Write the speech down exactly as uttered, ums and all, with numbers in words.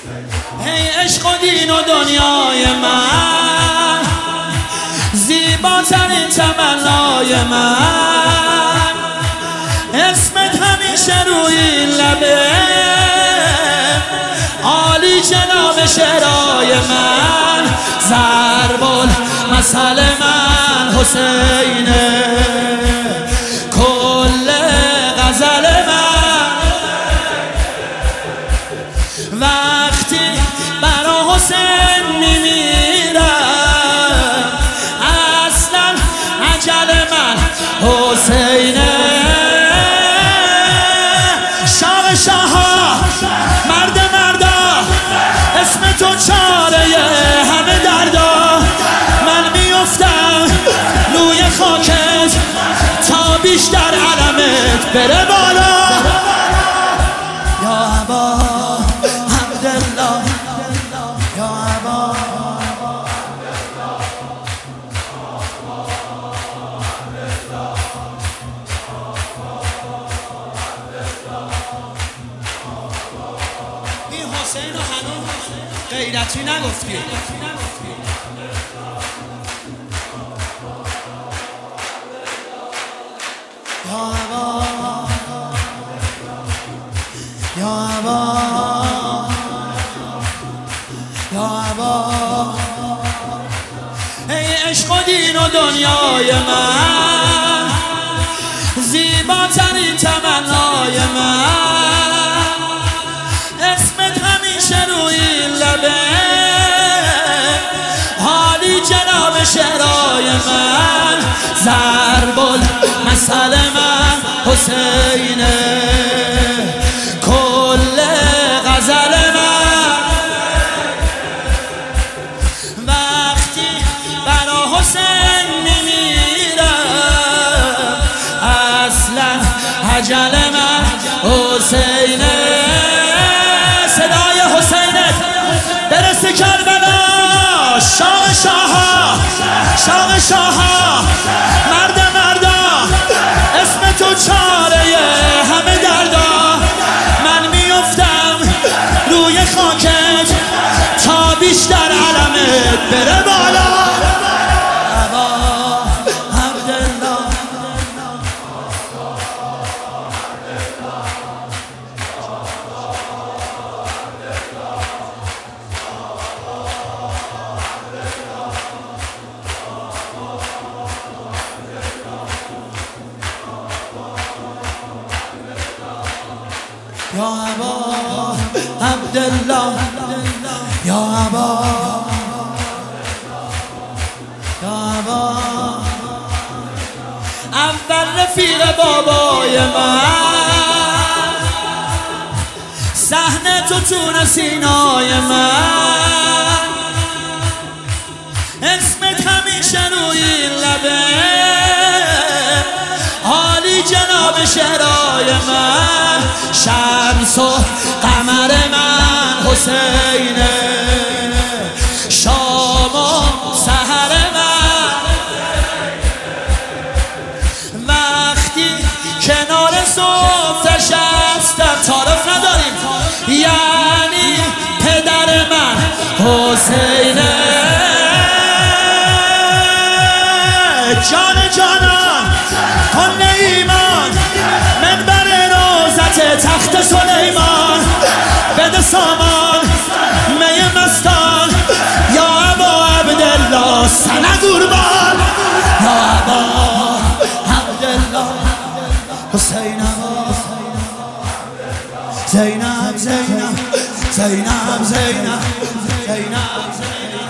ای عشق و دین و دنیای من، زیباترین تمنای من، اسمت همیشه روی لبه، عالی جناب شعرهای من، ضرب المثل من حسینه، کل غزل من وقتی برا حسین میمیرم، اصلا عجل من حسینه. شاه شاها مرد مردا، اسم تو چاره همه دردا، من میفتم روی خاکت تا بیشتر علمت بره بالا. یا ابا عبدالله، یا ابا این حسین رو هنوز غیرتی نگفتی. یا ابا یا ابا یا ابا، ای عشق و دین و دنیای من، زیباترین تمنای من، اسمت همیشه روی لبه، حالی جناب شعرهای من، ضرب المثل من حسینه، کل غزل من وقتی برا حسین میمیرم، اصلا عجل من حسینه. صدای حسینت برسه کربلا. شاه شاها شاه شاها مرد مردا، اسم تو چاره همه دردا، من میفتم روی خاکت تا بیشتر علمت بره بالا. ابا عبدالله، یا ابا عبدالله، یا ابا یا ابا، اول رفیق بابای من، صحنه تو تون سینای من، اسمت همیشه روی لبه، عالی جناب شعرهای من، شمس و قمر من حسینه، شام و سحر من، وقتی کنار صبح نشستم، تعارف نداریم یعنی پدر من حسینه، جان جانان کن ایمان، منبر روزت تخت سلیمان، بده سامان می مستان، یا ابا عبدالله سنه قربان، یا ابا عبدالله حسین ابا زینب زینب زینب زینب زینب